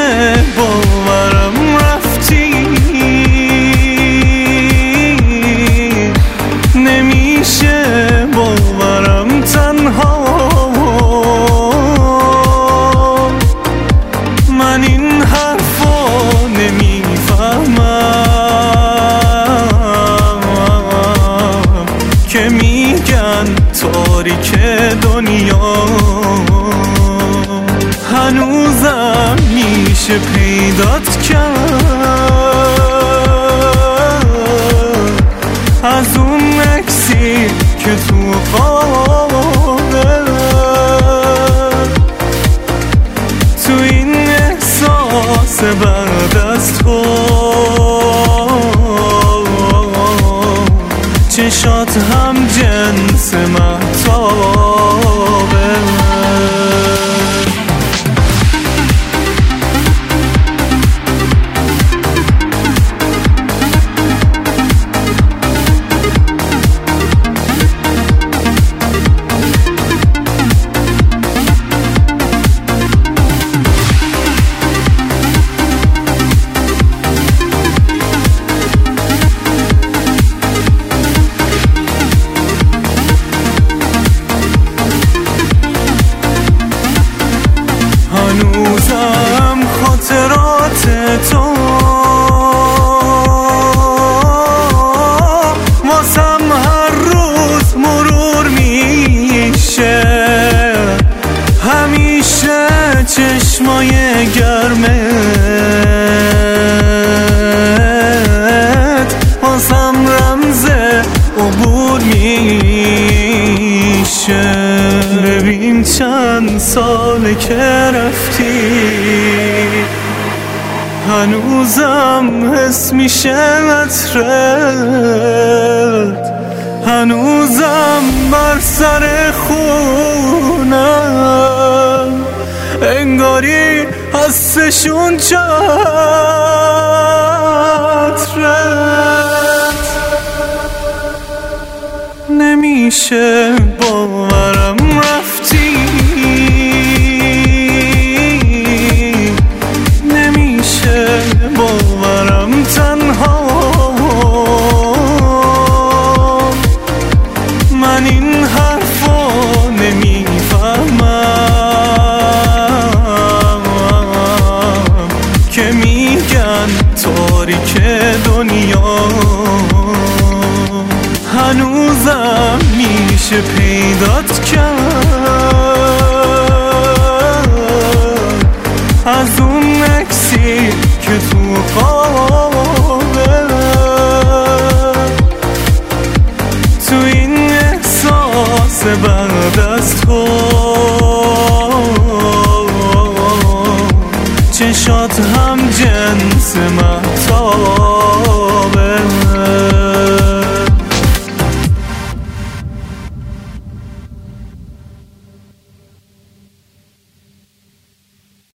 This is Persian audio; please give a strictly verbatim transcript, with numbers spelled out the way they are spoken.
باورم رفتی، نمیشه باورم تنها. من این حرفا نمیفهمم که میگن تاریک دنیا، هنوزم میشه پیدات کرد از اون عکسی که تو خوابه. تو این احساس بعد از تو چشات هم جنس مهتابه. هنوزم خاطرات تو واسم هر روز مرور میشه، همیشه چشمای گرمت واسم رمز عبور میشه. ببین چند ساله که رفتی، هنوزم حس میشه عطرت، هنوزم بر سر خونم انگاری هستشون چترت. نمیشه باورم رفتی، نمیشه باورم تنها. من این حرفا نمیفهمم که میگن تاریک دنیا، هنوزم میشه پیدات کرد از اون عکسی که تو خوابه. تو این احساس بعد از تو چشات هم جنس مهتاب.